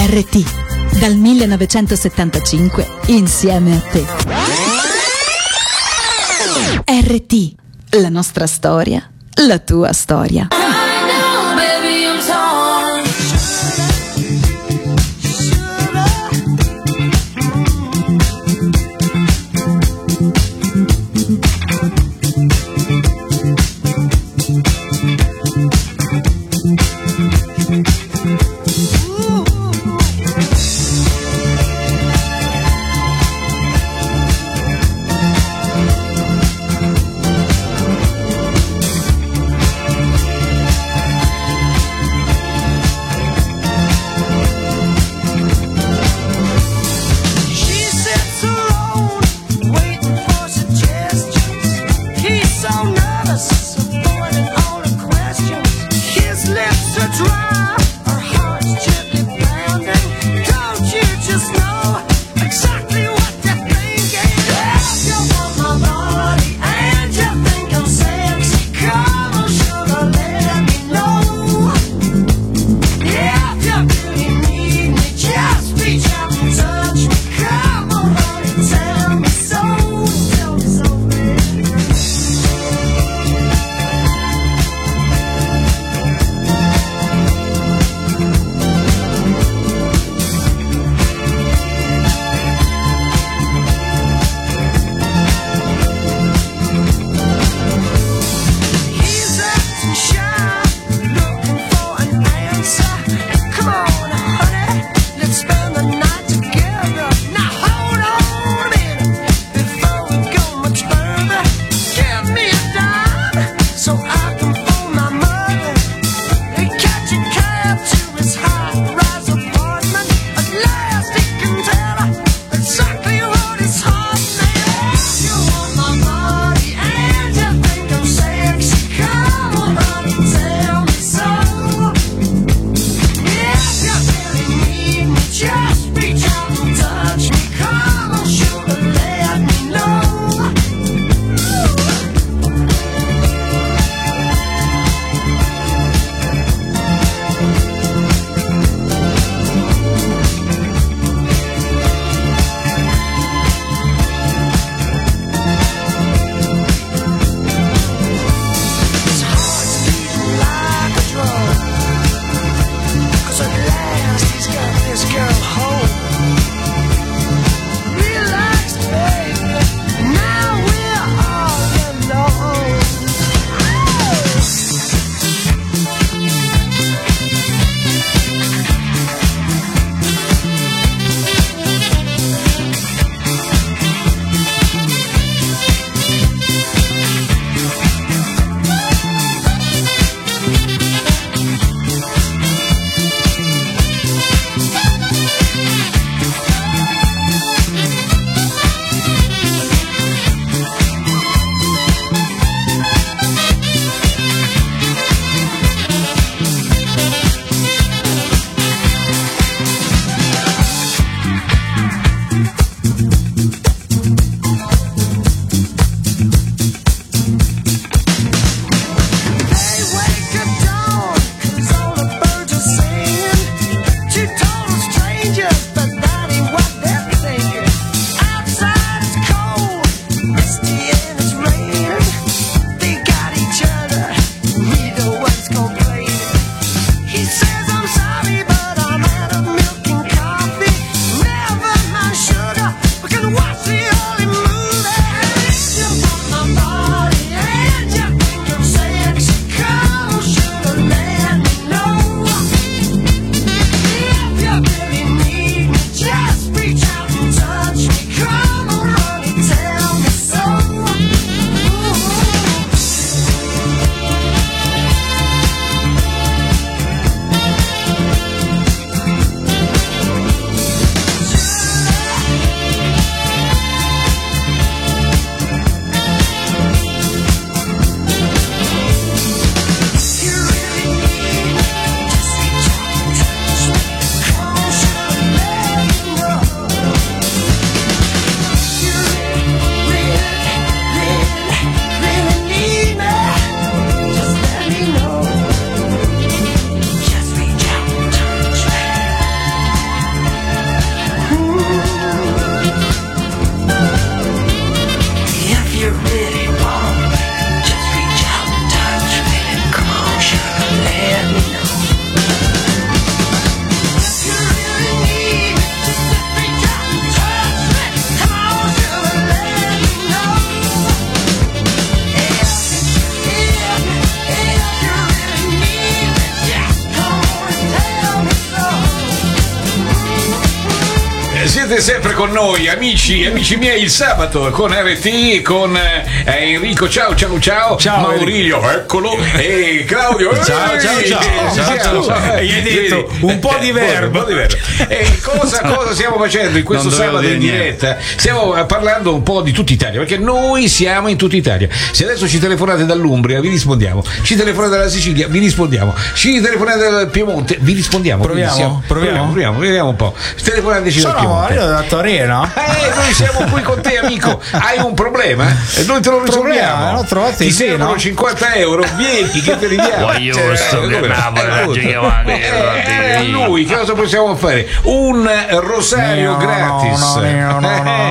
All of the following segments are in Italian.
RT, dal 1975, insieme a te. RT, la nostra storia, la tua storia. Siete sempre con noi, amici miei, il sabato con RT, con Enrico, ciao. Maurilio, eccolo, e Claudio, ciao. Gli hai detto un po' di verbo. E cosa stiamo facendo in questo sabato in diretta? Stiamo parlando un po' di tutta Italia, perché noi siamo in tutta Italia. Se adesso ci telefonate dall'Umbria, vi rispondiamo. Ci telefonate dalla Sicilia, vi rispondiamo. Ci telefonate dal Piemonte, vi rispondiamo. Proviamo, vediamo un po'. Telefonateci dal Piemonte. Io da Torino. Noi siamo qui con te, amico. Hai un problema? Noi te lo risolviamo. L'ho trovato Ti servono €50, vieni che te li diamo. Lui, che cosa possiamo fare? Un rosario gratis. No.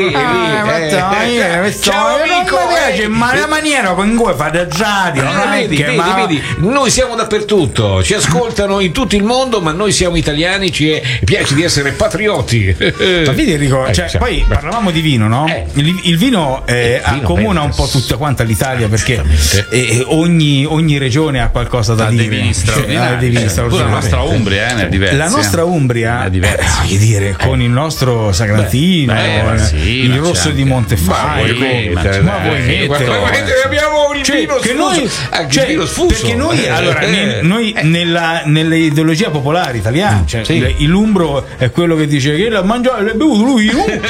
Ciao amico. Ma la maniera con cui fate il radio, vedi, noi siamo dappertutto, ci ascoltano in tutto il mondo, ma noi siamo italiani, ci piace di essere patrioti. Ma vedi Enrico, poi parlavamo di vino, no? Il vino accomuna un po' tutta quanta l'Italia, perché ogni regione ha qualcosa da dire. Vini straordinari. La nostra Umbria è diversa. La nostra Umbria, voglio dire, con il nostro Sagrantino, il rosso di Montefalco, ma voi abbiamo il vino sfuso. Perché noi, allora, noi nell'ideologia popolare italiana, l'umbro è quello che dice che l'ha mangiato, l'ha bevuto lui.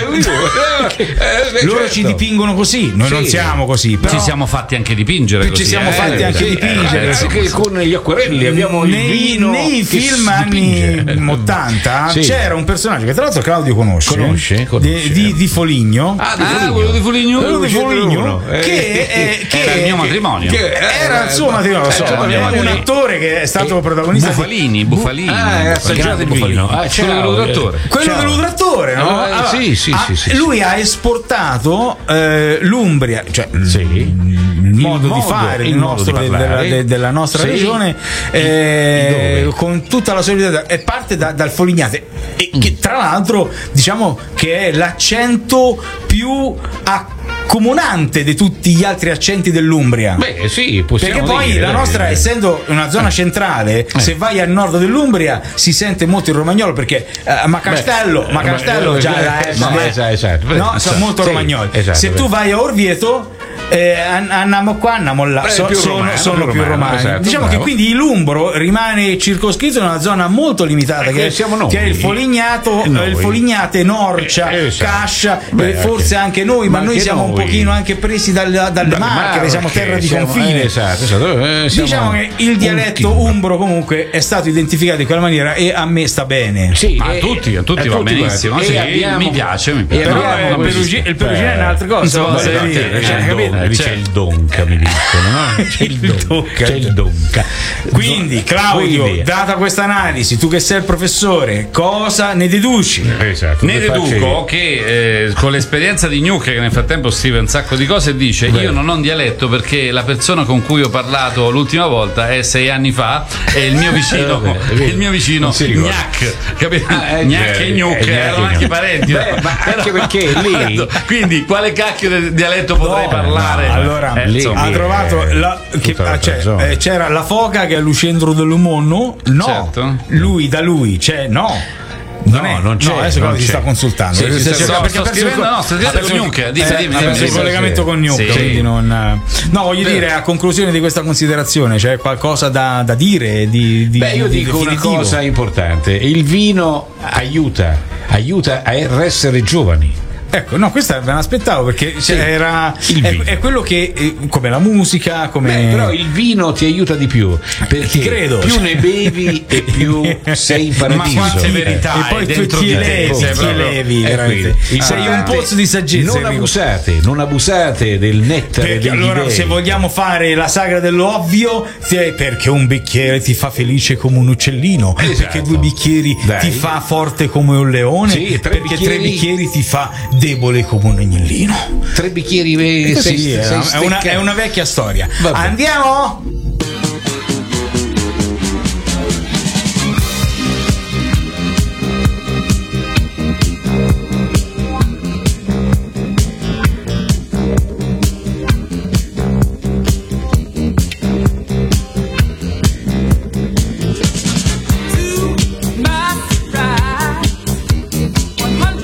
Loro ci dipingono così, noi non siamo così. Però ci siamo fatti anche dipingere così. Ci siamo fatti anche dipingere con gli acquerelli. Abbiamo il vino nei film anni 80 c'era un personaggio che tra l'altro Claudio conosce. Di Foligno. Quello di Foligno. Che era il mio matrimonio. Era il suo matrimonio. Un attore che è stato protagonista. Bufalini. Assaggiate il vino. Quello dell'udrattore, no? Lui ha esportato l'Umbria, cioè il modo di fare della nostra regione, con tutta la solidarietà, e parte dal Folignate, e che tra l'altro diciamo che è l'accento più accomunante di tutti gli altri accenti dell'Umbria. Perché poi la nostra, essendo una zona centrale, se vai al nord dell'Umbria si sente molto il romagnolo, perché Macastello sono molto romagnoli. Se tu vai a Orvieto, andiamo qua, andiamo là, sono più romani. Diciamo che quindi l'umbro rimane circoscritto in una zona molto limitata, che è il Folignato, il Folignate, Norcia, Cascia, forse anche noi, ma noi siamo un pochino anche presi dalle Marche, siamo terra di confine. Diciamo che il dialetto umbro comunque è stato identificato in quella maniera, e a me sta bene. A tutti va benissimo. Mi piace. Però il perugino è un'altra cosa. C'è il donca, mi dicono, no? C'è il donca. Quindi Claudio, data questa analisi, tu che sei il professore, cosa ne deduci? Ne deduco che con l'esperienza di Gnucca, che nel frattempo scrive un sacco di cose, dice: io non ho un dialetto perché la persona con cui ho parlato l'ultima volta è 6 anni fa, e il mio vicino Gnac, capito? Gnac e Gnucca erano anche parenti, ma anche perché lì, quindi quale cacchio di dialetto potrei parlare? Allora, ha trovato c'era la foca che è Lucendro dell'Umonno. Lui da lui c'è, non c'è. Adesso si sta consultando. Sto scrivendo con Gnucca. Il collegamento con Gnucca, quindi non. No, voglio dire, a conclusione di questa considerazione, c'è qualcosa da dire io dico una cosa importante: il vino aiuta a essere giovani. Ecco, no, questa me l'aspettavo, perché era è quello che, come la musica, come. Però il vino ti aiuta di più, perché credo, più ne bevi e più sei in paradiso. Ma quante verità, e poi tu ti levi veramente. Sei un pozzo di saggezza. Non abusate del nettare degli allora dei. Se vogliamo fare la sagra dell'ovvio, perché un bicchiere ti fa felice come un uccellino, perché 2 bicchieri ti fa forte come un leone, perché 3 bicchieri ti fa debole come un agnellino. 3 bicchieri è una vecchia storia. Andiamo? To my surprise, 100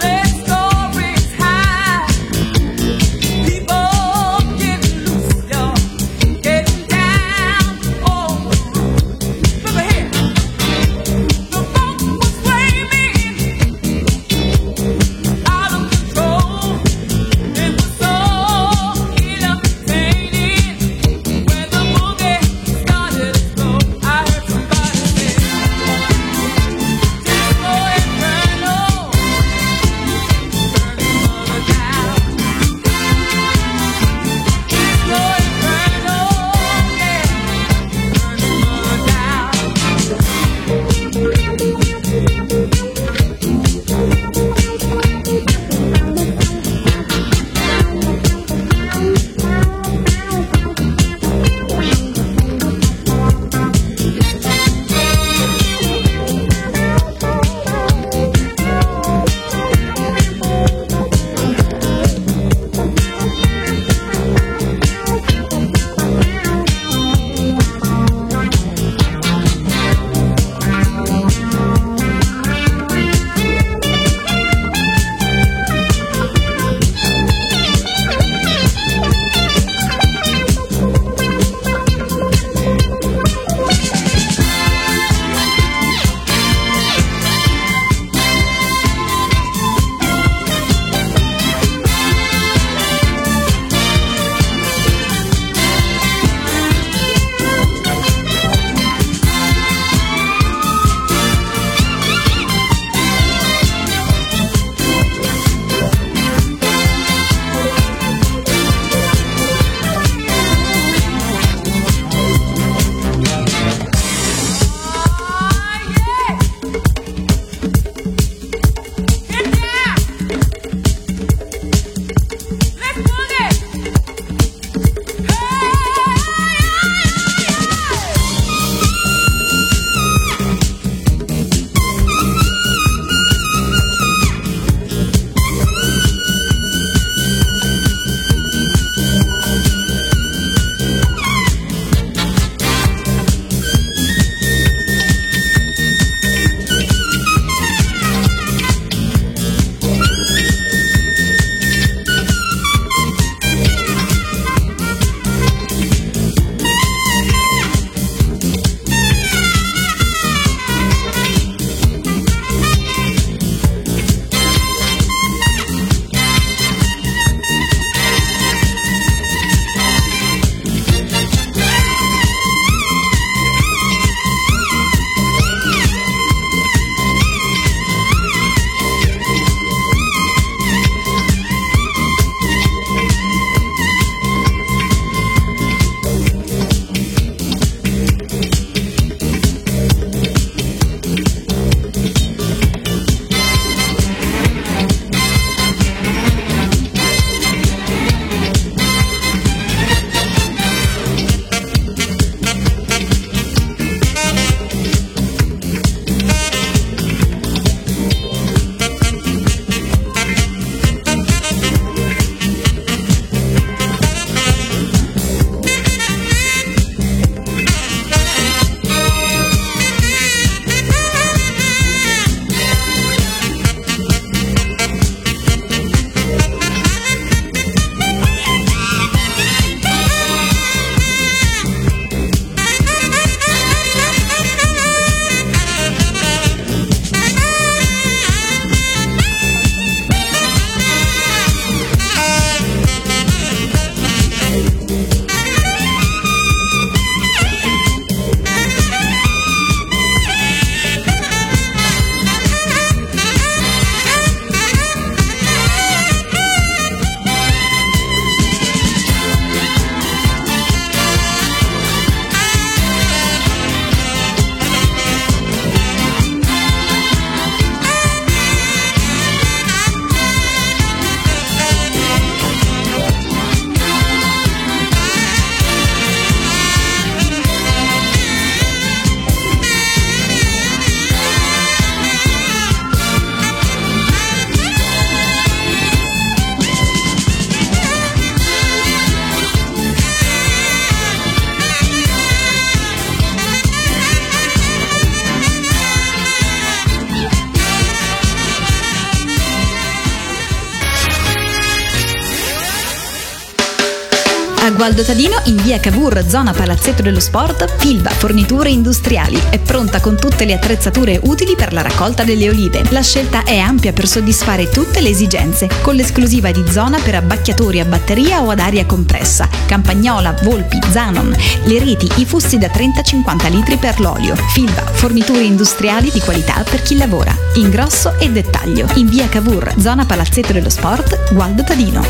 Gualdo Tadino in via Cavour, zona Palazzetto dello Sport. Filva Forniture Industriali è pronta con tutte le attrezzature utili per la raccolta delle olive. La scelta è ampia per soddisfare tutte le esigenze, con l'esclusiva di zona per abbacchiatori a batteria o ad aria compressa, campagnola, volpi, Zanon, le reti, i fusti da 30-50 litri per l'olio. Filva Forniture Industriali di qualità per chi lavora. Ingrosso e dettaglio in via Cavour, zona Palazzetto dello Sport, Gualdo Tadino.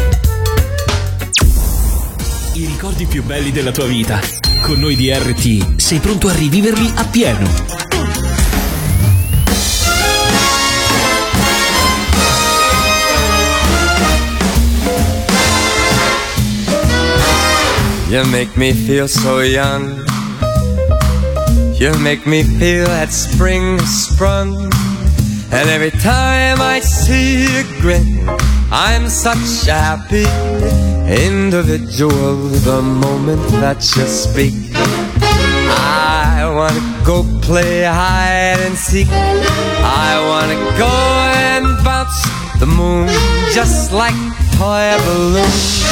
I ricordi più belli della tua vita. Con noi di RT sei pronto a riviverli appieno. You make me feel so young. You make me feel that spring has sprung. And every time I see you grin, I'm such a happy individual. The moment that you speak, I wanna go play hide and seek. I wanna go and bounce the moon just like a toy balloon.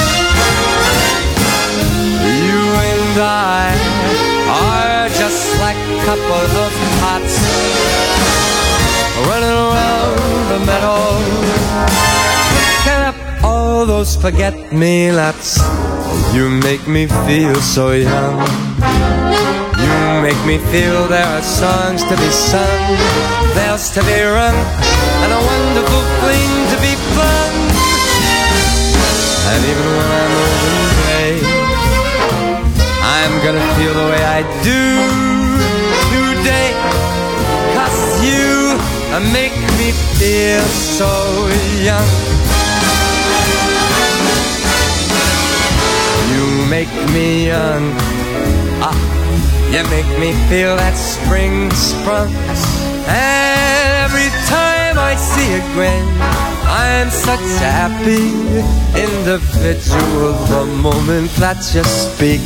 You and I are just like a couple of tots running around the meadow, picking up all those forget-me-nots. You make me feel so young. You make me feel there are songs to be sung, bells to be rung, and a wonderful fling to be flung. And even when I'm old and gray, I'm gonna feel the way I do today, 'cause you make me feel so young. You make me young. You make me feel that spring sprung. And every time I see a grin, I'm such a happy individual. The moment that you speak,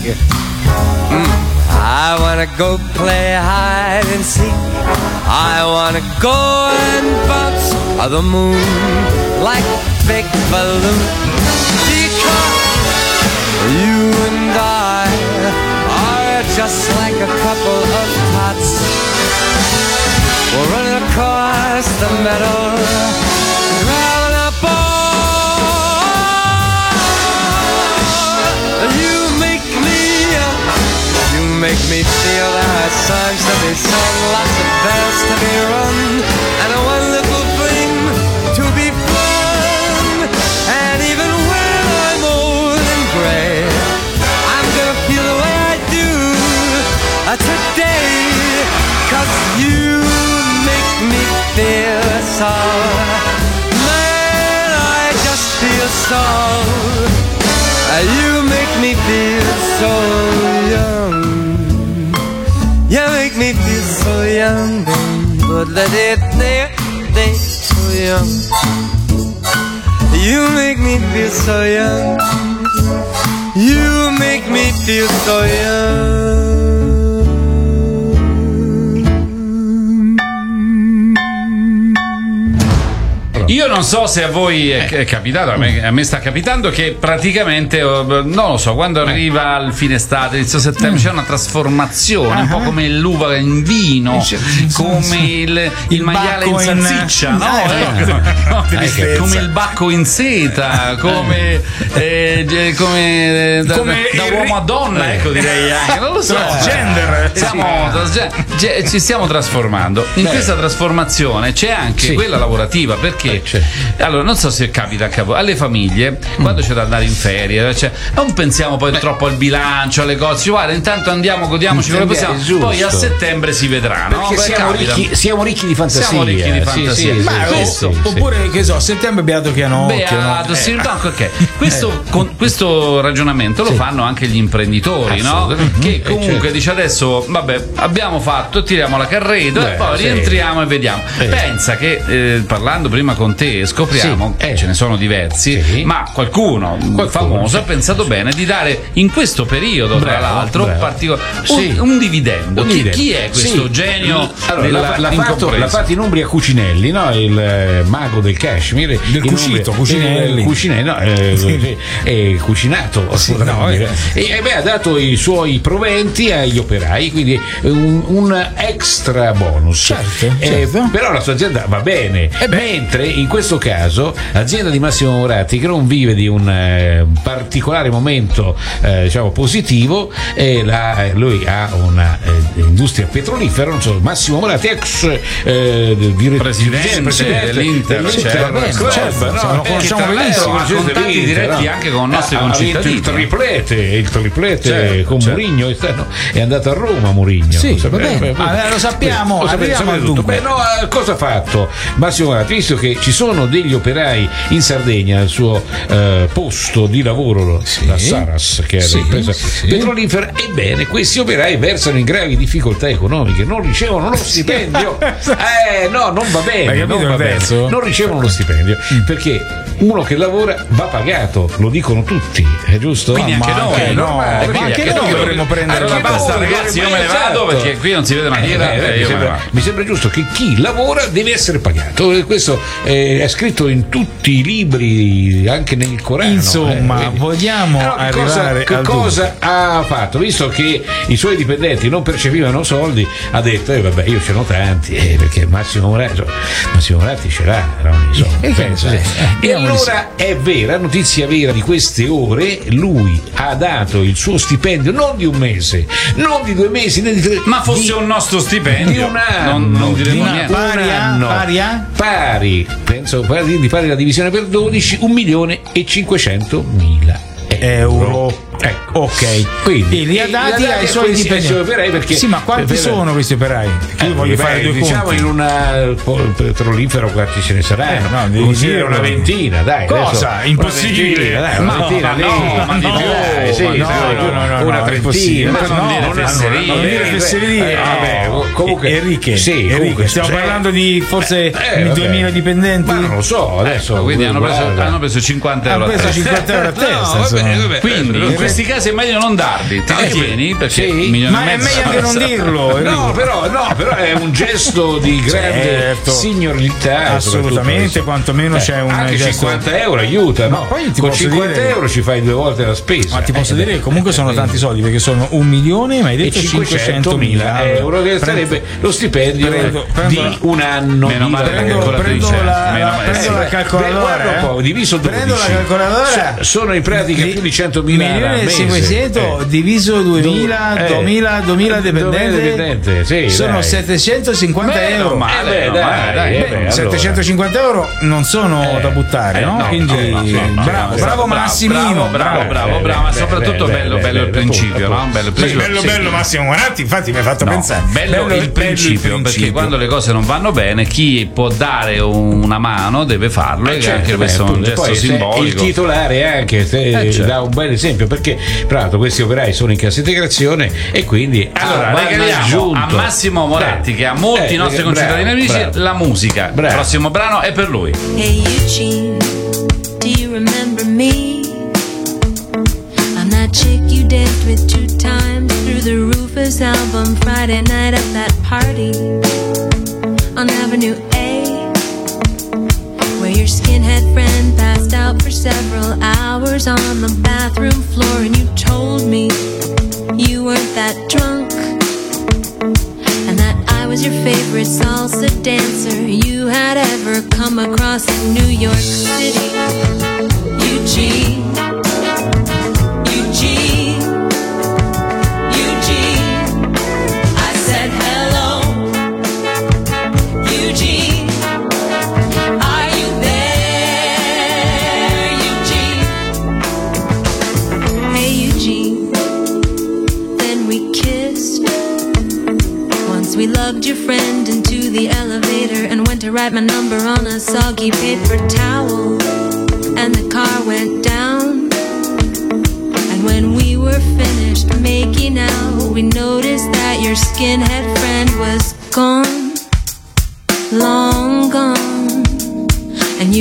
I wanna go play hide and seek. I wanna go and bounce the moon like a big balloon. Because you and I are just like a couple of tots. We're running across the meadow, driving a ball. You make me feel there are songs to be sung, lots of bells to be rung, and a wonderful fling to be flung. And even when I'm old and gray, I'm gonna feel the way I do today, 'cause you make me feel so. Man, I just feel so. You make me feel so young. You make me feel so young, but let it stay so young. You make me feel so young. You make me feel so young. Io non so se a voi è capitato, a me sta capitando che praticamente, non lo so, quando arriva il fine estate, inizio settembre, c'è una trasformazione, un po' come l'uva in vino, come il maiale in salsiccia, come il bacco in seta, come da uomo a donna, ecco, direi anche, non lo so, transgender. Ci stiamo trasformando. In questa trasformazione c'è anche quella lavorativa, perché allora non so se capita alle famiglie quando c'è da andare in ferie, non pensiamo poi troppo al bilancio, alle cose, guarda, intanto andiamo, godiamoci come possiamo, poi a settembre si vedrà, no? Perché siamo ricchi di fantasia. Oppure che so, settembre beato Chianocchio, sì, ok. Questo ragionamento lo fanno anche gli imprenditori, no? Che comunque dice adesso vabbè, abbiamo fatto, tiriamo la carreta e poi rientriamo e vediamo. Pensa che parlando prima con te scopriamo che ce ne sono diversi, ma qualcuno famoso ha pensato bene di dare in questo periodo, tra l'altro, un dividendo. Chi è questo genio? Allora, l'ha fatto in Umbria Cucinelli, no? Il mago del cashmere, del cucito, Cucinelli, cucinato, e ha dato i suoi proventi agli operai, quindi un extra bonus. Certo. Però la sua azienda va bene, mentre in questo caso l'azienda di Massimo Moratti, che non vive di un particolare momento diciamo positivo, lui ha una industria petrolifera, non so, Massimo Moratti, ex presidente dell'Inter, lo conosciamo benissimo, ha contatti diretti anche con i nostri concittadini. Il triplete con Mourinho, è andato a Roma Mourinho. Lo sappiamo, arriviamo al dunque. Cosa ha fatto Massimo Moratti? Visto che ci sono degli operai in Sardegna al suo posto di lavoro, la Saras, che è l'impresa petrolifera, ebbene questi operai versano in gravi difficoltà economiche, non ricevono lo stipendio. Non va bene, non ricevono lo stipendio perché uno che lavora va pagato, lo dicono tutti, è giusto? Quindi anche noi, anche noi dovremmo prendere. Allora basta, ragazzi, io me ne vado perché qui non si vede una lira. Mi sembra giusto che chi lavora deve essere pagato, e questo è scritto in tutti i libri, anche nel Corano. Insomma, vogliamo arrivare che cosa ha fatto? Visto che i suoi dipendenti non percepivano soldi, ha detto vabbè, io ce n'ho tanti, perché Massimo Moratti ce l'ha, e allora è vera, notizia vera di queste ore, lui ha dato il suo stipendio non di un mese, non di 2 mesi, né di 3, ma fosse un nostro stipendio di un anno, non diremo niente. Pari, penso pari la divisione per 12, 1.500.000 euro. Ecco. Ok, quindi li ha dati ai suoi dipendenti operai, perché ma quanti sono questi operai? Io voglio fare due conti. In una petrolifero quanti ce ne saranno? Dire una ventina, dai. Cosa? Impossibile. Una trentina. Non dire fesserie. Comunque Enrique, stiamo parlando di forse 2000 dipendenti? Ma non lo so adesso. Quindi hanno preso 50 euro. Hanno preso 50 euro a testa. Quindi in questi casi è meglio non darli, te li tieni perché ma è meglio anche non dirlo. No, però è un gesto di grande signorilità, assolutamente, quantomeno c'è un anche gesto. 50 euro aiuta, no? Poi con 50 euro ci fai 2 volte la spesa. Ma ti posso dire che comunque sono tanti soldi, perché sono 1 milione, ma hai detto 500.000 euro, che sarebbe lo stipendio di un anno. Meno male, prendo la calcolatrice, diviso 12, prendo la calcolatrice, sono in pratica più di 100.000 1.500 diviso 2000 dipendenti, sono 750 euro. Dai, 750 euro non sono da buttare, no? Quindi bravo Massimino, bravo, ma soprattutto bello il principio, no? Bello Massimo Moratti, infatti mi ha fatto pensare. Bello il principio, perché quando le cose non vanno bene, chi può dare una mano deve farlo, e anche questo è un gesto simbolico. Il titolare anche dà un bel esempio, perché tra l'altro questi operai sono in cassa integrazione, e quindi regaliamo a Massimo Moratti, che ha molti nostri concittadini amici, la musica. Il prossimo brano è per lui. Hey Eugene, do you remember me? I'm that chick you danced with 2 times through the Rufus album Friday night at that party on Avenue A, where your skinhead friend passed out for several hours on the bathroom floor, and you told me you weren't that drunk, and that I was your favorite salsa dancer you had ever come across in New York City. Eugene, I said hello, Eugene. We lugged your friend into the elevator and went to write my number on a soggy paper towel, and the car went down. And when we were finished making out, we noticed that your skinhead friend was gone, long gone. And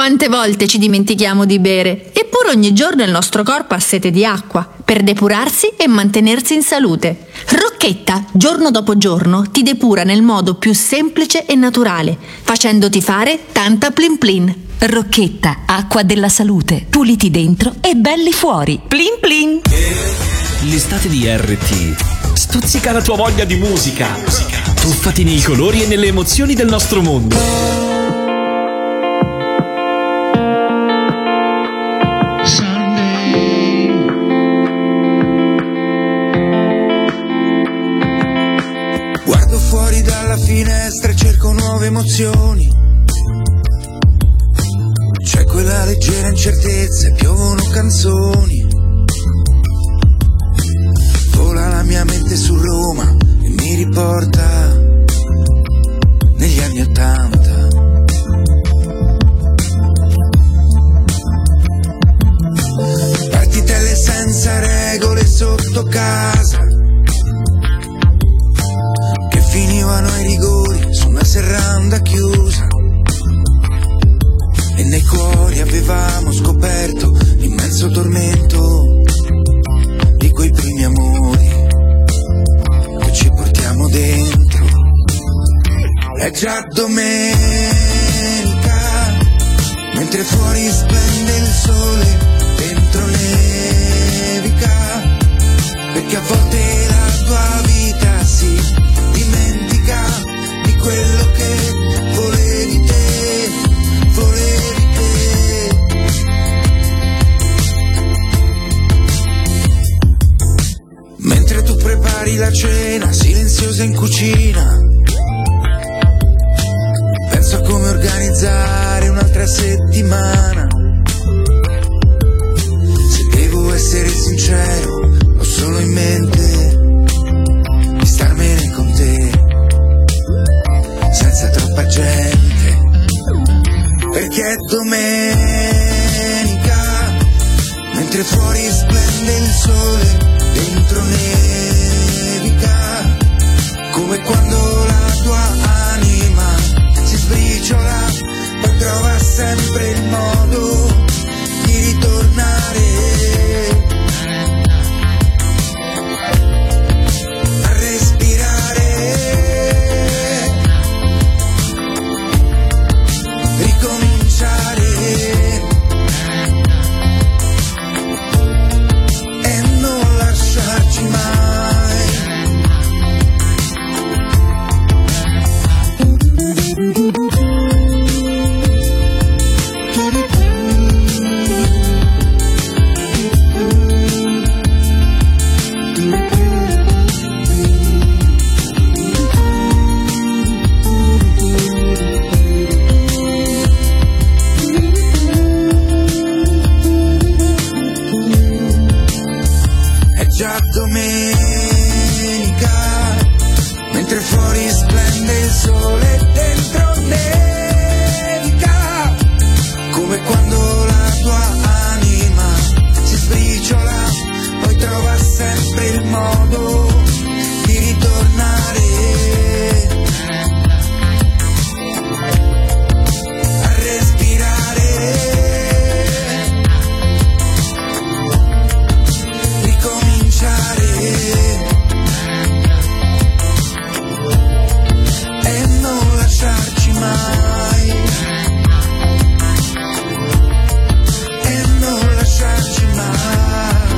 Quante volte ci dimentichiamo di bere, eppure ogni giorno il nostro corpo ha sete di acqua per depurarsi e mantenersi in salute. Rocchetta, giorno dopo giorno, ti depura nel modo più semplice e naturale, facendoti fare tanta plin plin. Rocchetta, acqua della salute. Puliti dentro e belli fuori. Plin plin. L'estate di RT stuzzica la tua voglia di musica. Tuffati nei colori e nelle emozioni del nostro mondo. Guardo fuori dalla finestra e cerco nuove emozioni. C'è quella leggera incertezza e piovono canzoni. Vola la mia mente su Roma e mi riporta negli anni '80. Partitelle senza regole sotto casa, che finivano ai rigori su una serranda chiusa. E nei cuori avevamo scoperto l'immenso tormento di quei primi amori che ci portiamo dentro. È già domenica, mentre fuori splende il sole, dentro nevica, perché a volte la tua vita si dimentica di quello che volevi te, volevi te. Mentre tu prepari la cena silenziosa in cucina, penso a come organizzare un'altra settimana. Se devo essere sincero, ho solo in mente di starmene con te, senza troppa gente, perché è domenica, mentre fuori splende il sole, dentro nevica, come quando la tua anima si sbriciola, poi trova sempre il modo di ritornare a respirare, ricominciare e non lasciarci mai. È già domenica, mentre fuori splende il sole, dentro nevica, come quando la tua anima si sbriciola, poi trova sempre il modo di ritornare a respirare, ricominciare e non lasciarci mai, e non lasciarci mai.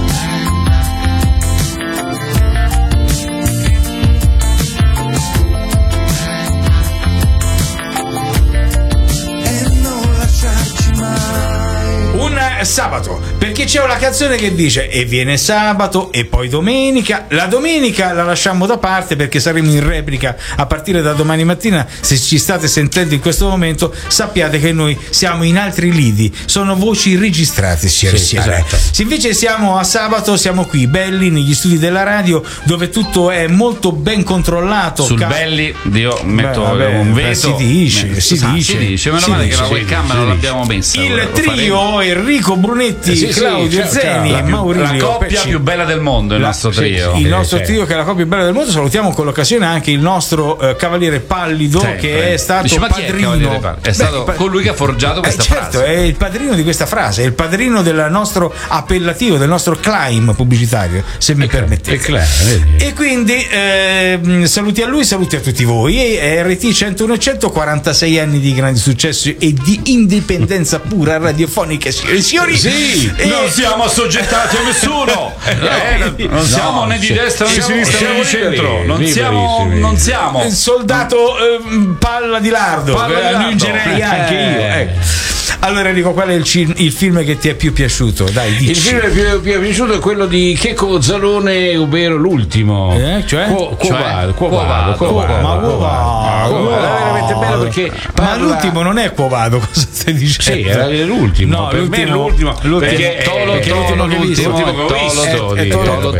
E non lasciarci mai. Un sabato, perché c'è una canzone che dice e viene sabato e poi domenica. La domenica la lasciamo da parte perché saremo in replica a partire da domani mattina. Se ci state sentendo in questo momento, sappiate che noi siamo in altri lidi, sono voci registrate. Esatto. Se invece siamo a sabato, siamo qui belli negli studi della radio, dove tutto è molto ben controllato. Sul belli io metto un veto. Si dice, meno male che la webcam non l'abbiamo messa. Il trio Enrico Brunetti, Claudio Zeni e Maurizio la coppia più bella del mondo, il nostro trio. Il nostro trio che è la coppia più bella del mondo. Salutiamo con l'occasione anche il nostro Cavaliere Pallido, che è stato padrino. È stato colui che ha forgiato questa frase. È il padrino di questa frase, è il padrino del nostro appellativo, del nostro claim pubblicitario, se mi permettete. E quindi saluti a lui, saluti a tutti voi. E RT 101 e 146 anni di grandi successi e di indipendenza pura radiofonica, signori. Sì, non siamo assoggettati a nessuno. Non siamo né di destra né di sinistra né di centro. Non siamo il soldato palla di lardo. Aggiungerei anche io. Allora Enrico, qual è il film che ti è più piaciuto? Dai, dici. Il film che più è piaciuto è quello di Checco Zalone, ovvero l'ultimo. Cioè? Quo Vado. Ma è veramente bello perché ma l'ultimo non è Quo Vado, cosa stai dicendo? Sì, era l'ultimo. No, per me è l'ultimo. Perché è l'ultimo che ho visto. È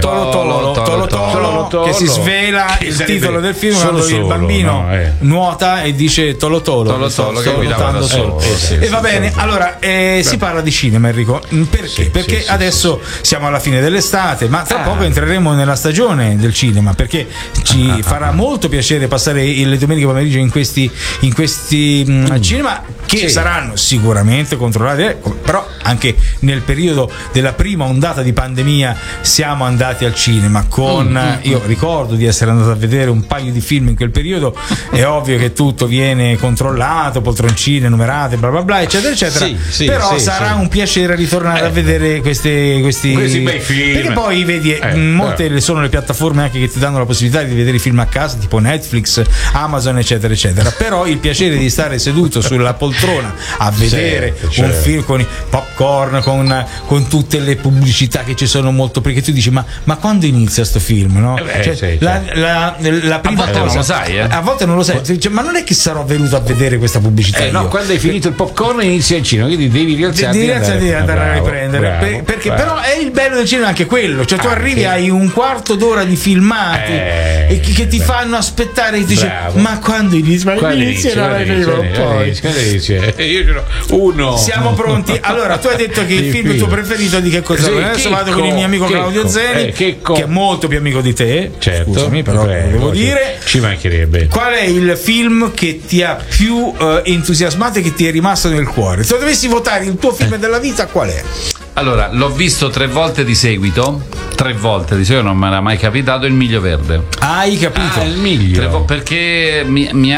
Tolo, che si svela il titolo del film quando il bambino nuota e dice Tolo che guidava da solo. E va bene. Allora, si parla di cinema, Enrico. Perché? Perché adesso siamo alla fine dell'estate, ma tra poco entreremo nella stagione del cinema, perché ci farà molto piacere passare le domeniche pomeriggio in questi cinema che saranno sicuramente controllati, però anche nel periodo della prima ondata di pandemia siamo andati al cinema con io ricordo di essere andato a vedere un paio di film in quel periodo. È ovvio che tutto viene controllato, poltroncine numerate, bla bla bla, eccetera eccetera, però sarà un piacere ritornare a vedere questi bei film, perché poi vedi molte sono le piattaforme anche che ti danno la possibilità di vedere i film a casa, tipo Netflix, Amazon, eccetera eccetera, però il piacere di stare seduto sulla poltrona a vedere un film con i popcorn, con tutte le pubblicità che ci sono, molto, perché tu dici ma quando inizia sto film, no? La prima cosa non lo sai, a volte non lo sai, ma non è che sarò venuto a vedere questa pubblicità no, quando hai finito il popcorn inizia il cinema, quindi devi rialzarti e andare a riprendere, perché però è il bello del cinema anche quello, cioè tu arrivi, hai un quarto d'ora di filmati e che ti fanno aspettare e dici ma quando inizia? Io ce n'ho uno. Siamo pronti? Allora, tu hai detto che il film tuo preferito di che cosa? Adesso vado con il mio amico Claudio Zeni, che è molto più amico di te. Certo. Scusami, però devo dire. Ci mancherebbe. Qual è il film che ti ha più entusiasmato e che ti è rimasto nel cuore? Se dovessi votare il tuo film della vita, qual è? Allora, l'ho visto 3 volte di seguito. 3 volte di seguito, non mi era mai capitato. Il Miglio Verde. Hai capito? Il Miglio. Perché mi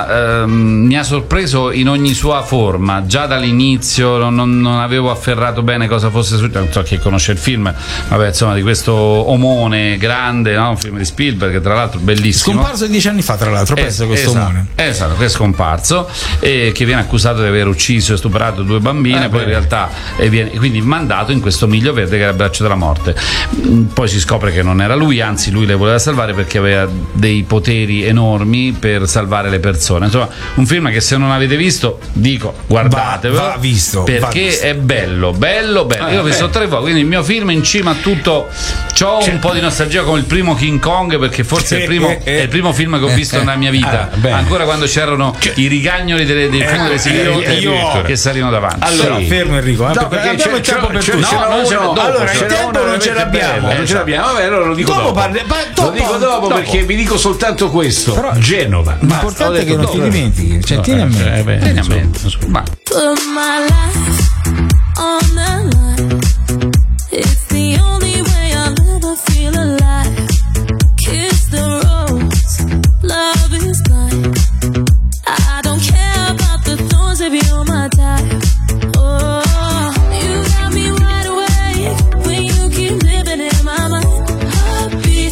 ha sorpreso in ogni sua forma. Già dall'inizio non avevo afferrato bene cosa fosse successo. Non so chi conosce il film, vabbè, insomma, di questo omone grande, no? Un film di Spielberg, che tra l'altro bellissimo. Scomparso 10 anni fa, tra l'altro, questo omone. Esatto, che è scomparso e che viene accusato di aver ucciso e stuprato 2 bambine, poi in realtà viene quindi mandato in questo Miglio Verde che era il braccio della morte. Poi si scopre che non era lui, anzi lui le voleva salvare perché aveva dei poteri enormi per salvare le persone. Insomma, un film che se non avete visto, dico guardatevelo, va visto, perché è bello. Io ho visto 3 volte, quindi il mio film in cima a tutto. C'ho un po' di nostalgia con il primo King Kong, perché forse è il primo film che ho visto nella mia vita, ancora quando c'erano i rigagnoli dei film delle sigarette che salivano davanti. Allora fermo Enrico, perché abbiamo il tempo per tutto. Allora il tempo non ce l'abbiamo. Vabbè, allora lo dico dopo. Lo dico dopo perché vi dico soltanto questo. Però, Genova. L'importante è che non ti dimentichi. Cioè, tieni a mente. Put my life on the line. It's the only way I'll ever feel alive. Kiss the rose, love is blind. I don't care about the thorns if you're my type. Oh, you got me right away when you keep living in my mind. Heartbeat,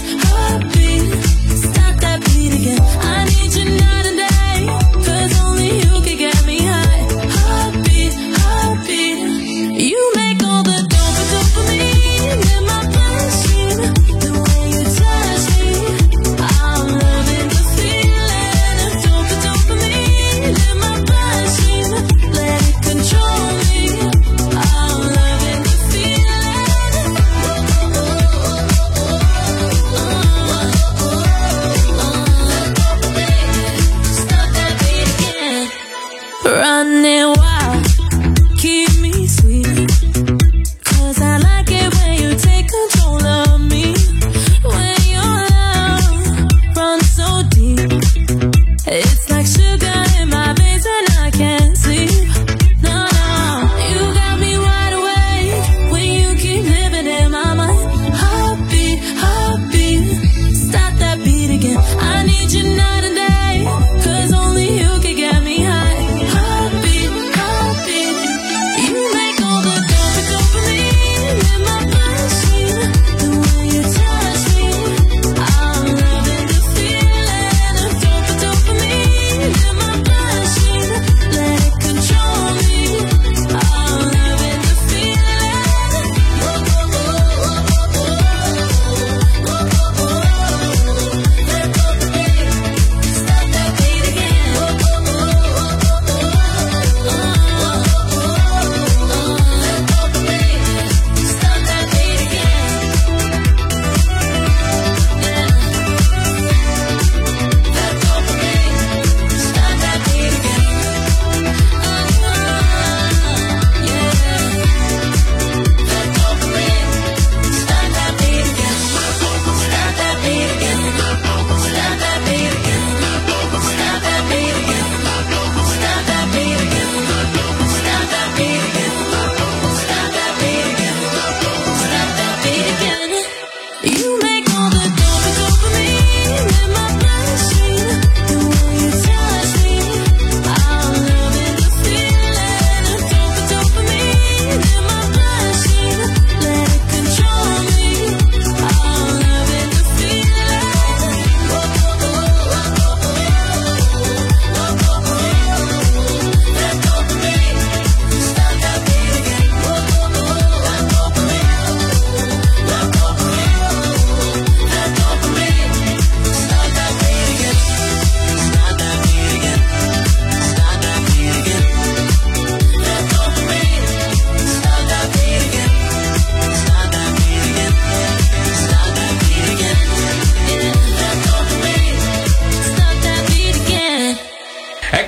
stop that beat again. I need you night and day, 'cause only you can get me high. Heartbeat, you make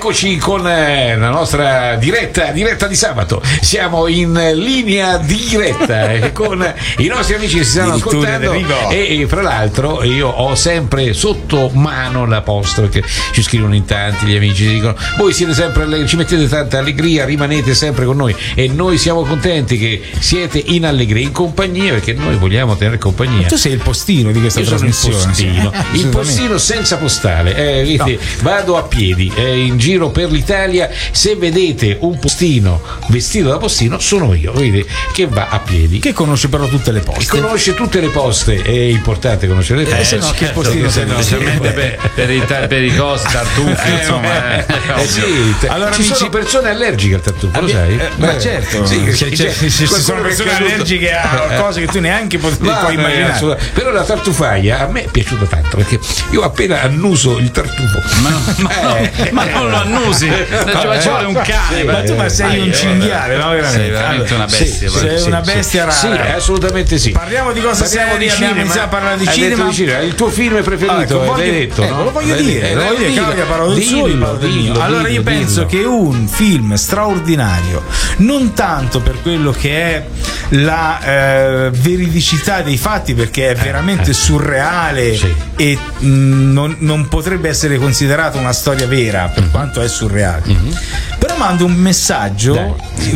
eccoci con la nostra diretta di sabato. Siamo in linea diretta con i nostri amici che si stanno ascoltando e fra l'altro io ho sempre sotto mano la posta, perché ci scrivono in tanti gli amici, ci dicono voi siete sempre, ci mettete tanta allegria, rimanete sempre con noi e noi siamo contenti che siete in allegria, in compagnia, perché noi vogliamo tenere compagnia. Tu sei il postino di questa trasmissione. Il postino senza postale, vado a piedi in giro per l'Italia. Se vedete un postino vestito da postino, sono io, vedi, che va a piedi, che conosce però tutte le poste, conosce tutte le poste. È importante conoscere le poste, se no che postino specialmente per i cosi, tartufi, insomma. Allora, ci sono persone allergiche al tartufo, lo sai? Ma certo, ci sono persone allergiche a cose che tu neanche puoi immaginare. Però la tartufaia a me è piaciuta tanto, perché io appena annuso il tartufo, ma non lo annusi, ci vuole un cane. Ma tu sei un cinghiale, no? Sei veramente una bestia. Sei una bestia rara. Sì, assolutamente sì. Parliamo di cosa serie, abbiamo iniziato a parlare di cinema. Il tuo film preferito, l'hai detto, no? Lo voglio dire, Claudia parla del suo, allora io penso che un film straordinario, non tanto per quello che è la veridicità dei fatti, perché è veramente surreale e non potrebbe essere considerato una storia vera per quanto è surreale, però manda un messaggio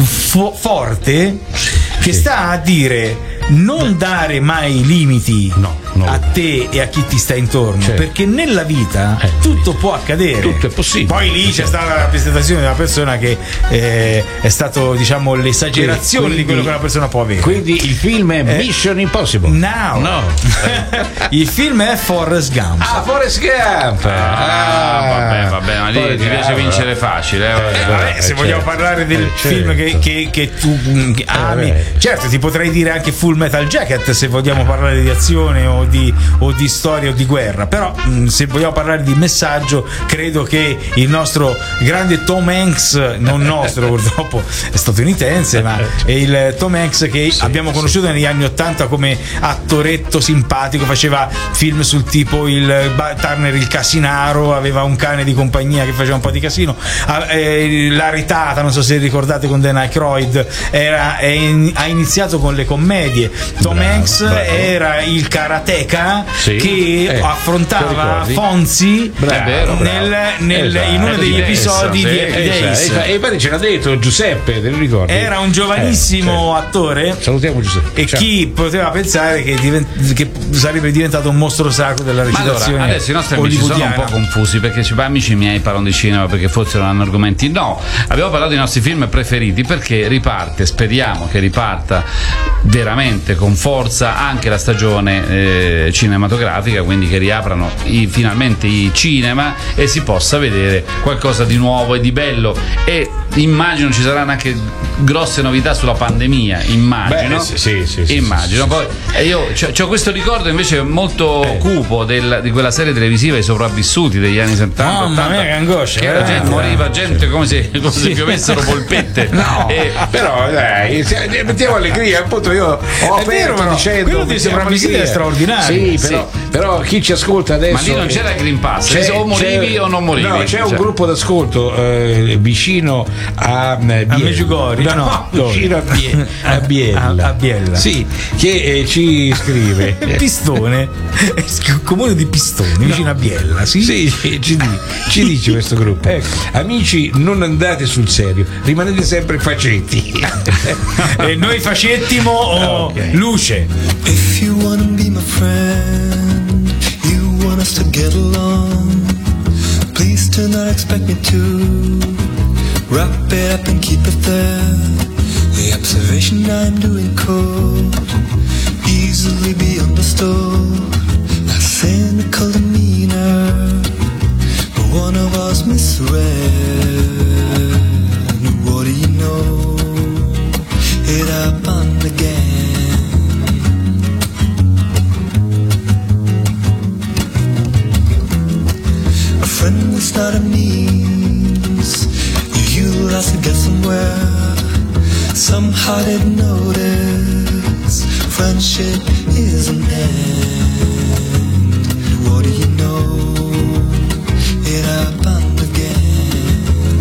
forte che sta a dire: non dare mai limiti a te e a chi ti sta intorno, perché nella vita tutto può accadere, tutto è possibile. Poi lì c'è stata la rappresentazione di una persona che è stato, diciamo, l'esagerazione di quello che una persona può avere. Quindi il film è Mission Impossible? No. Il film è Forrest Gump. Forrest Gump. Vabbè, ma lì ti piace vincere facile. Se vogliamo parlare del film che tu ami, certo, ti potrei dire anche Full Metal Jacket, se vogliamo parlare di azione o di storia o di guerra, però se vogliamo parlare di messaggio, credo che il nostro grande Tom Hanks, non nostro purtroppo, è statunitense, ma è il Tom Hanks che abbiamo conosciuto negli anni '80 come attoretto simpatico, faceva film sul tipo il Turner il Casinaro, aveva un cane di compagnia che faceva un po' di casino, La Ritata, non so se ricordate, con Dan Aykroyd, ha iniziato con le commedie. Tom Hanks era il karateka che affrontava Fonzi in uno degli episodi di Happy Days. E poi ce l'ha detto Giuseppe, te lo ricordi? Era un giovanissimo attore. Salutiamo Giuseppe. E chi poteva pensare che sarebbe diventato un mostro sacro della recitazione? Allora, adesso i nostri amici sono un po' confusi, perché amici miei parlano di cinema perché forse non hanno argomenti. No, abbiamo parlato dei nostri film preferiti perché speriamo che riparta veramente con forza anche la stagione cinematografica, quindi che riaprano finalmente i cinema e si possa vedere qualcosa di nuovo e di bello, e immagino ci saranno anche grosse novità sulla pandemia, immagino. Immagino. Poi io c'ho questo ricordo invece molto cupo di quella serie televisiva I Sopravvissuti degli anni 70. Mamma mia, che angoscia, che la gente moriva come se piovessero polpette. Però dai, mettiamo allegria, appunto. Io ho aperto dicendo quello di Sopravvissuti è straordinario. Però chi ci ascolta adesso, ma lì non c'era il Green Pass, o morivi o non morivi. No, c'è un gruppo d'ascolto vicino a Medjugorje, vicino a Biella. A Biella. Sì, che ci scrive Pistone, comune di Pistone, vicino a Biella. Ci dice questo gruppo: amici, non andate sul serio, rimanete sempre facetti. E noi facettimo luce. If you wanna be my friend, you want us to get along, please do not expect me to wrap it up and keep it there. The observation I'm doing could easily be understood, a cynical demeanor, but one of us misread. What do you know? It happened again. A friend was not a means you used us to get somewhere. Somehow didn't notice friendship is an end. What do you know? It happened again.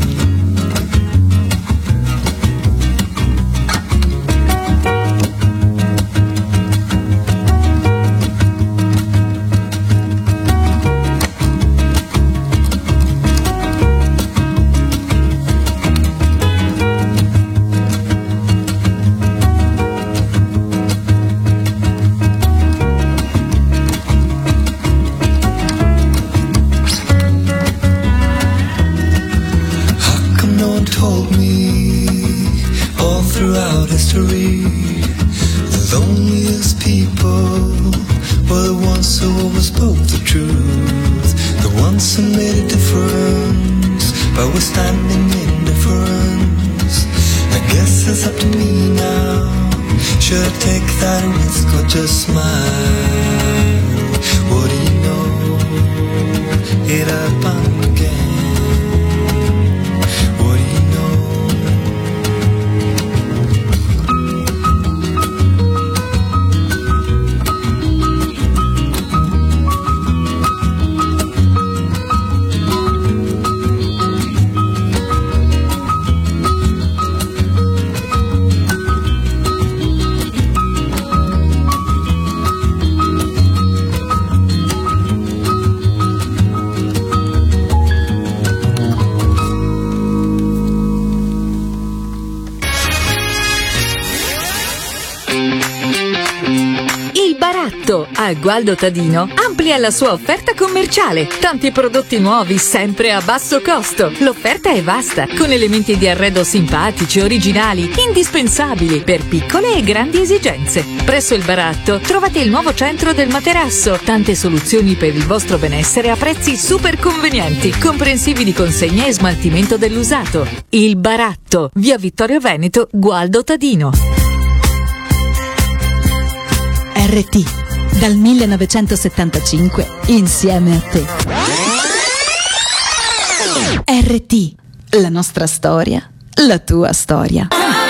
no one told me all throughout history, the loneliest people were the ones who always spoke the truth, the ones who made a difference by withstanding indifference. I guess it's up to me now. Should I take that risk or just smile? What do you know? It happened again. What do you know? A Gualdo Tadino amplia la sua offerta commerciale. Tanti prodotti nuovi sempre a basso costo. L'offerta è vasta, con elementi di arredo simpatici, originali, indispensabili per piccole e grandi esigenze. Presso il Baratto trovate il nuovo centro del materasso. Tante soluzioni per il vostro benessere a prezzi super convenienti, comprensivi di consegna e smaltimento dell'usato. Il Baratto, via Vittorio Veneto, Gualdo Tadino. RT, dal 1975, insieme a te. RT, la nostra storia, la tua storia.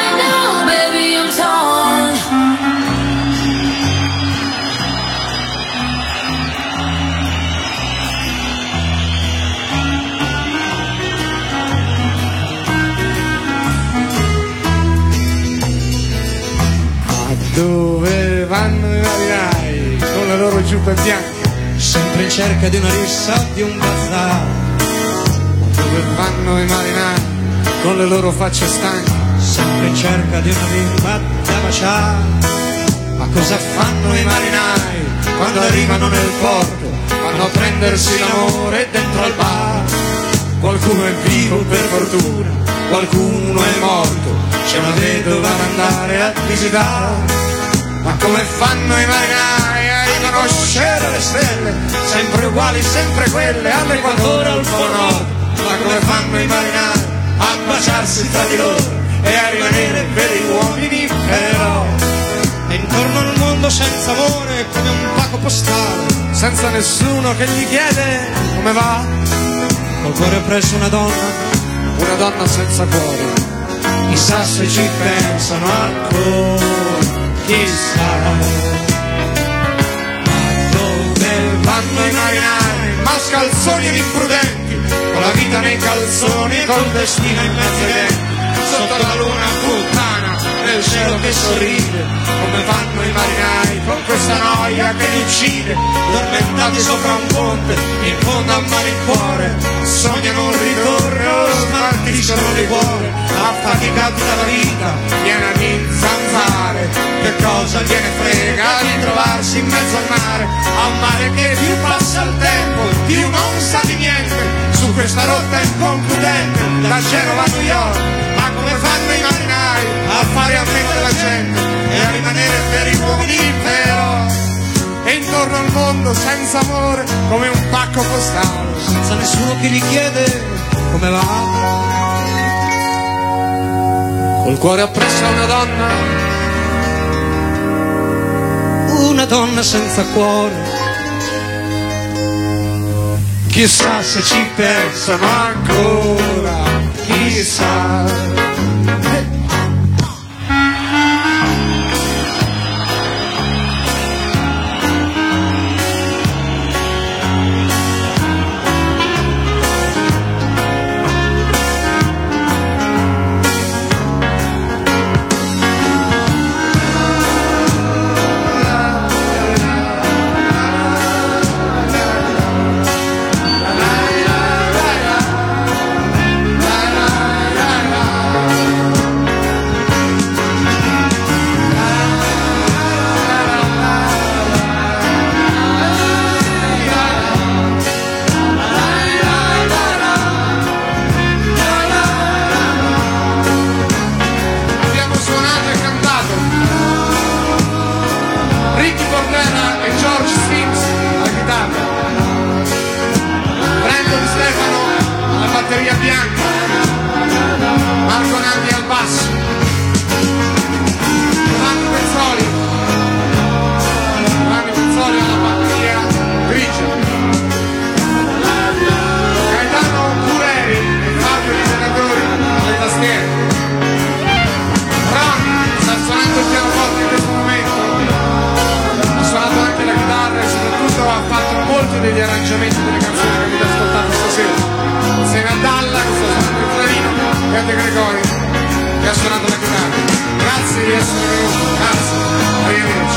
Dove vanno i marinai con le loro giuppe bianche, sempre in cerca di una rissa o di un bazar? Dove vanno i marinai con le loro facce stanche, sempre in cerca di una bimba da baciare? Ma cosa fanno i marinai quando arrivano nel porto? Vanno a prendersi l'amore dentro al bar. Qualcuno è vivo per fortuna, qualcuno è morto, c'è una vedova da andare a visitare. Ma come fanno i marinai a riconoscere le stelle, sempre uguali, sempre quelle, all'equatore o al polo nord? Ma come fanno i marinai a baciarsi tra di loro e a rimanere veri uomini però? E intorno al mondo senza amore, come un pacco postale, senza nessuno che gli chiede come va. Col cuore presso una donna senza cuore, chissà se ci pensano ancora. Chissà. Dove vanno i marinai, mascalzoni ed imprudenti, con la vita nei calzoni e col destino in mezzo ai denti, sotto la luna puttana, nel cielo che sorride. Come fanno i marinai con questa noia che li uccide, dormentati sopra un ponte, in fondo a malincuore, sognano un ritorno, smaltiscono di cuore, affaticati dalla vita, piena di zanzare. Che cosa gliene frega di trovarsi in mezzo al mare, a un mare che più passa il tempo, più non sa di niente, su questa rotta inconcludente, da Genova a New York. Ma come fanno i marinai a fare a meno della gente e a rimanere veri uomini però? E intorno al mondo senza amore, come un pacco postale, senza nessuno che gli chiede come va. Col cuore appresso a una donna senza cuore. Chissà se ci pensano ancora, chissà. che ha suonato la chitarra. Grazie di essere venuto, grazie, arrivederci.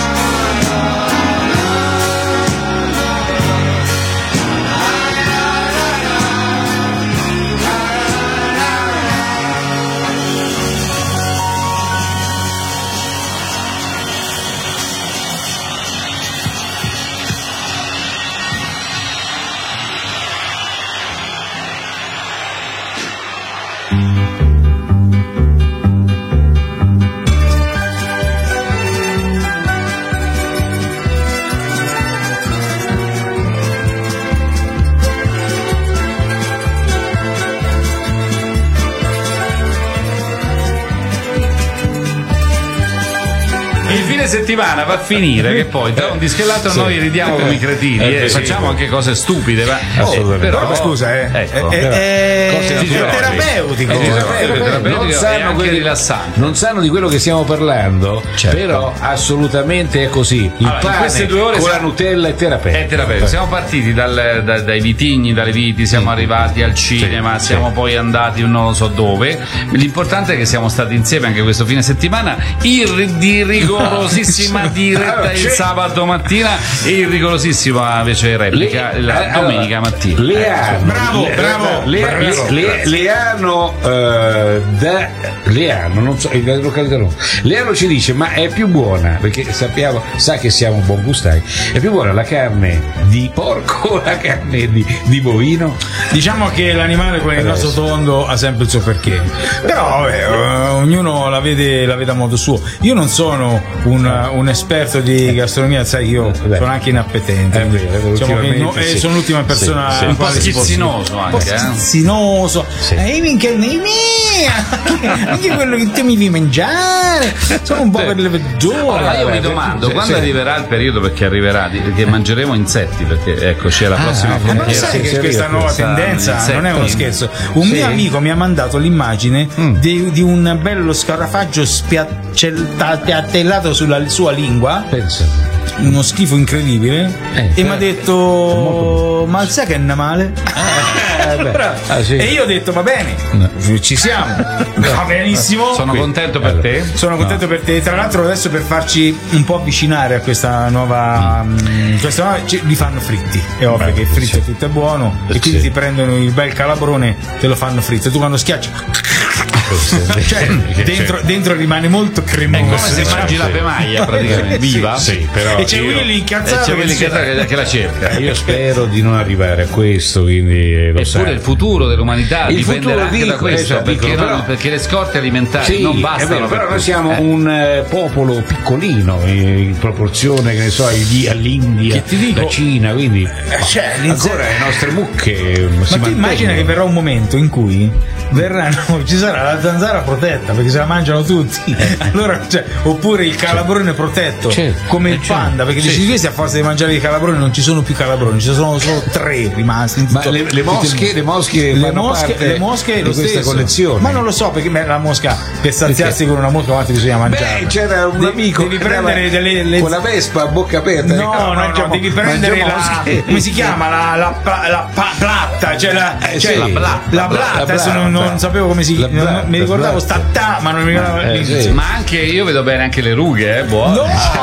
Settimana va a finire che poi tra un disco e l'altro noi ridiamo come i cretini e facciamo anche cose stupide, ma però scusa, è terapeutico, e anche rilassante. Non sanno di quello che stiamo parlando, però assolutamente è così. Il pane in queste 2 ore con la Nutella è terapeutico. Siamo partiti dai vitigni, dalle viti, siamo arrivati al cinema, siamo poi andati non so dove. L'importante è che siamo stati insieme anche questo fine settimana di rigorosissima diretta il sabato mattina e il rigorosissima invece replica la domenica mattina. Leano ci dice: ma è più buona, perché sa che siamo buon gustai, è più buona la carne di porco o la carne di bovino? Diciamo che l'animale con il naso tondo ha sempre il suo perché, però ognuno la vede a modo suo. Io non sono un esperto di gastronomia, sai, io sono anche inappetente, diciamo che sono l'ultima persona un po' schizzinoso anche, schizzinoso, anche quello che tu mi devi mangiare, sono un po' per le peggiori. Io mi domando quando arriverà il periodo, perché arriverà che mangeremo insetti, perché ecco c'è la prossima frontiera. Ma sai che questa nuova tendenza non è uno scherzo. Un mio amico mi ha mandato l'immagine di un bello scarafaggio spiattellato sulla sua lingua. Pensa. Uno schifo incredibile, e mi ha detto: ma sai che è male? E io ho detto: va bene, ci siamo, va benissimo. Sono contento per te. Sono contento per te. Tra l'altro, adesso per farci un po' avvicinare a questa nuova, li fanno fritti. È ovvio che il fritto è tutto buono, e quindi ti prendono il bel calabrone, te lo fanno fritto. Tu quando schiacci, dentro rimane molto cremoso. È come se mangi la pemaglia praticamente viva. Però e c'è Willy incazzato che la cerca. Io spero di non arrivare a questo, quindi eppure il futuro dell'umanità dipenderà anche da questo, perché le scorte alimentari non bastano. Però noi siamo un popolo piccolino in proporzione, che ne so, all'India, la Cina, quindi ancora le nostre mucche. Ma tu immagina che verrà un momento in cui ci sarà la zanzara protetta, perché se la mangiano tutti, allora, oppure il calabrone protetto, come il panda, perché dici questi a forza di mangiare i calabroni non ci sono più calabroni, ci sono solo 3 rimasti. Ma le mosche fanno parte di questa collezione. Ma non lo so, perché la mosca, per saziarsi con una mosca quanto bisogna mangiare? C'era un amico devi prendere con la vespa a bocca aperta. No, devi prendere come si chiama, la platta, la blatta, adesso non sapevo come si chiama, mi ricordavo ma non mi ricordavo. Ma anche io vedo bene anche le rughe, buone.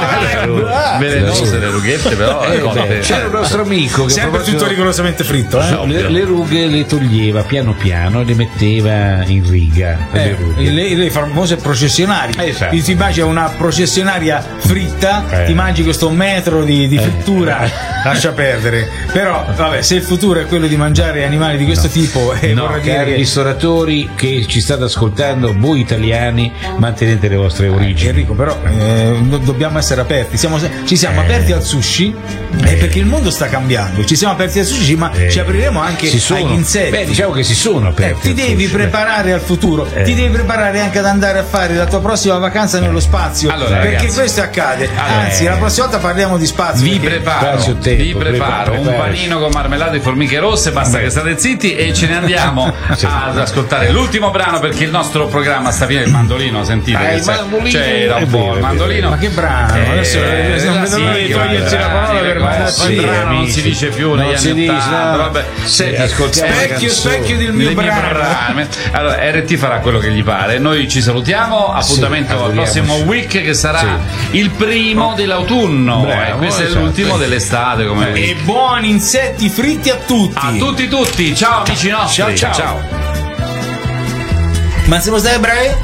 Velenose le rughette, però c'era un nostro amico che sempre tutto rigorosamente fritto, le rughe le toglieva piano piano e le metteva in riga. Le famose processionarie. Ti immagini una processionaria fritta, ti mangi questo metro di frittura, lascia perdere. Però vabbè, se il futuro è quello di mangiare animali di questo tipo, cari ristoratori che ci state ascoltando, voi italiani, mantenete le vostre origini. Enrico, però dobbiamo essere aperti. Ci siamo aperti al sushi, perché il mondo sta cambiando. Ci siamo aperti al sushi, ma ci apriremo anche agli insetti. Diciamo che si sono aperti. Ti devi preparare al futuro, ti devi preparare anche ad andare a fare la tua prossima vacanza nello spazio, perché ragazzi, questo accade. Anzi, la prossima volta parliamo di spazio. Vi preparo un panino con marmellata e formiche rosse. Basta che state zitti e ce ne andiamo ad ascoltare l'ultimo brano, perché anche il nostro programma sta finendo. Il mandolino, sentite, c'era un po' il mandolino. Ma che brano! Adesso non vedo l'ora di togliersi la parola per mandarci. Non si dice più negli anni 80. Vabbè, senti, specchio del mio brano. Allora, RT farà quello che gli pare. Noi ci salutiamo. Appuntamento al prossimo week, che sarà il primo dell'autunno. Questo è l'ultimo dell'estate. E buoni insetti fritti a tutti. A tutti. Ciao amici nostri. Ciao. Ma se lo stai bravo?